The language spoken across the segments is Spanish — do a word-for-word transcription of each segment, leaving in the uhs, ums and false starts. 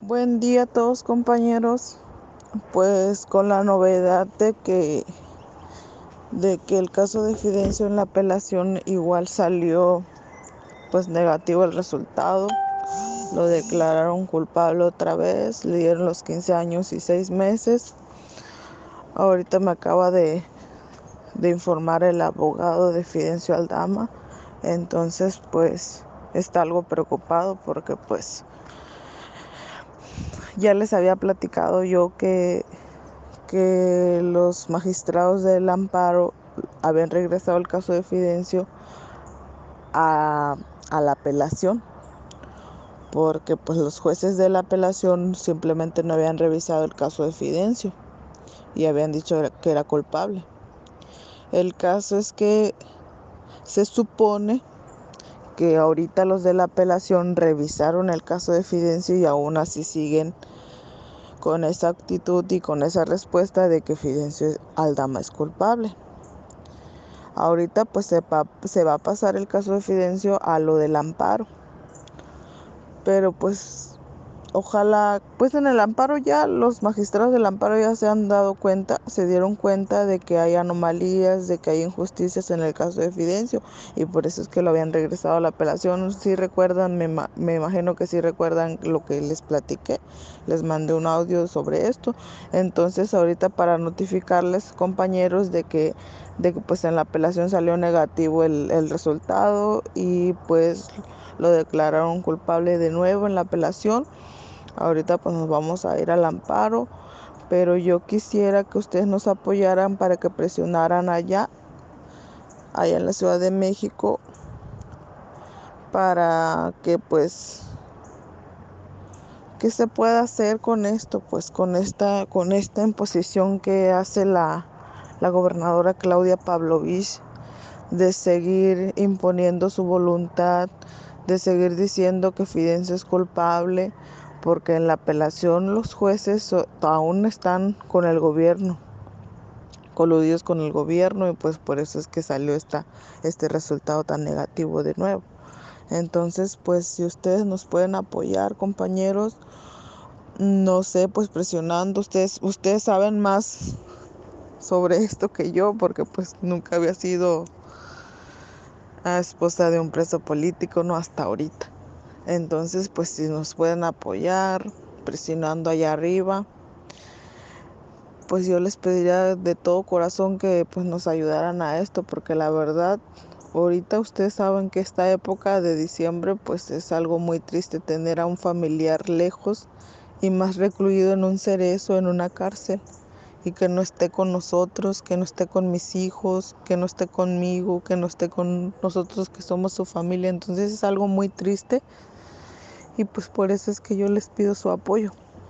Buen día a todos, compañeros. Pues con la novedad de que de que el caso de Fidencio en la apelación igual salió pues negativo el resultado. Lo declararon culpable otra vez, le dieron los quince años y seis meses. Ahorita me acaba de, de informar el abogado de Fidencio Aldama. Entonces pues está algo preocupado porque pues ya les había platicado yo que que los magistrados del amparo habían regresado el caso de Fidencio a, a la apelación, porque pues los jueces de la apelación simplemente no habían revisado el caso de Fidencio y habían dicho que era culpable. El caso es que se supone que ahorita los de la apelación revisaron el caso de Fidencio y aún así siguen con esa actitud y con esa respuesta de que Fidencio Aldama es culpable. Ahorita pues se va, se va a pasar el caso de Fidencio a lo del amparo. Pero pues ojalá, pues en el amparo ya los magistrados del amparo ya se han dado cuenta, se dieron cuenta de que hay anomalías, de que hay injusticias en el caso de Fidencio y por eso es que lo habían regresado a la apelación. Si recuerdan, me, me imagino que si recuerdan lo que les platiqué, les mandé un audio sobre esto. Entonces ahorita para notificarles, compañeros, de que de que pues en la apelación salió negativo el, el resultado y pues lo declararon culpable de nuevo en la apelación. Ahorita pues nos vamos a ir al amparo, pero yo quisiera que ustedes nos apoyaran para que presionaran allá, allá en la Ciudad de México, para que pues, ¿qué se pueda hacer con esto? Pues con esta, con esta imposición que hace la, la gobernadora Claudia Pavlovich de seguir imponiendo su voluntad, de seguir diciendo que Fidencio es culpable, porque en la apelación los jueces aún están con el gobierno, coludidos con el gobierno, y pues por eso es que salió esta, este resultado tan negativo de nuevo. Entonces, pues si ustedes nos pueden apoyar, compañeros, no sé, pues presionando, ustedes, ustedes saben más sobre esto que yo, porque pues nunca había sido a esposa de un preso político, no hasta ahorita. Entonces, pues si nos pueden apoyar, presionando allá arriba, pues yo les pediría de todo corazón que pues nos ayudaran a esto, porque la verdad, ahorita ustedes saben que esta época de diciembre, pues es algo muy triste tener a un familiar lejos y más recluido en un cerezo, en una cárcel, y que no esté con nosotros, que no esté con mis hijos, que no esté conmigo, que no esté con nosotros que somos su familia. Entonces es algo muy triste y pues por eso es que yo les pido su apoyo.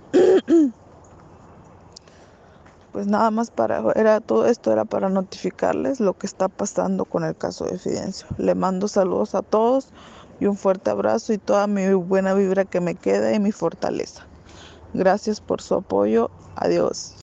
Pues nada más para, era todo esto era para notificarles lo que está pasando con el caso de Fidencio. Le mando saludos a todos y un fuerte abrazo y toda mi buena vibra que me queda y mi fortaleza. Gracias por su apoyo. Adiós.